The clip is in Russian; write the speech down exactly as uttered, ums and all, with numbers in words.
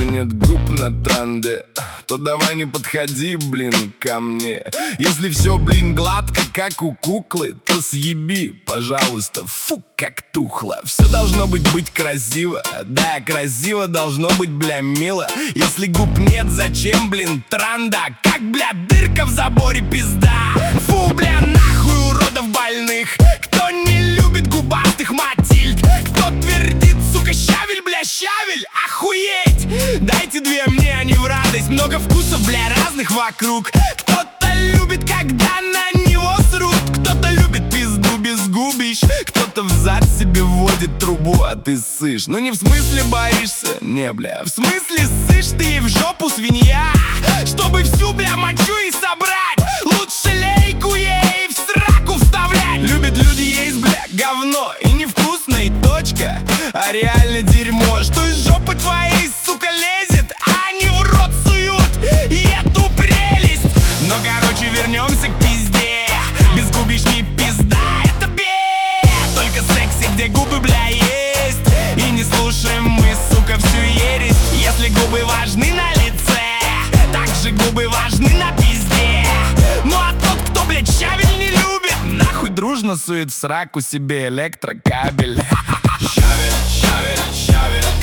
нет губ на тренде, то давай не подходи, блин, ко мне. Если все, блин, гладко, как у куклы, то съеби, пожалуйста, фу, как тухло. Все должно быть быть красиво, да, красиво должно быть, бля, мило. Если губ нет, зачем, блин, транда? Как, бля, дырка в заборе, пизда. Фу, бля, нахуй уродов больных, кто не любит губастых Матильд, кто твердит, сука, щавель, бля, щавель, охуеть. Дайте две мне, они в радость, много вкусов, бля, разных вокруг. Кто-то любит, когда на него срут, кто-то любит пизду без губищ, кто-то взад себе вводит трубу, а ты ссышь. Ну не в смысле боишься, не, бля, в смысле ссышь ты ей в жопу, свинья. Чтобы всю, бля, мочу и собрать, лучше лейку ей в сраку вставлять. Любят люди есть, бля, говно, и невкусно, и точка, а реально дерьмо, что из жопы твоей, сука, лезет, а не в рот суют и эту прелесть. Но, короче, вернемся к пизде. Без губищ не пизда, это бед. Только секси, где губы, бля, есть. И не слушаем мы, сука, всю ересь. Если губы важны на лице, также губы важны на пизде. Ну а тот, кто, блядь, щавель не любит, нахуй дружно сует в сраку себе электрокабель. Щавель, щавель, щавель.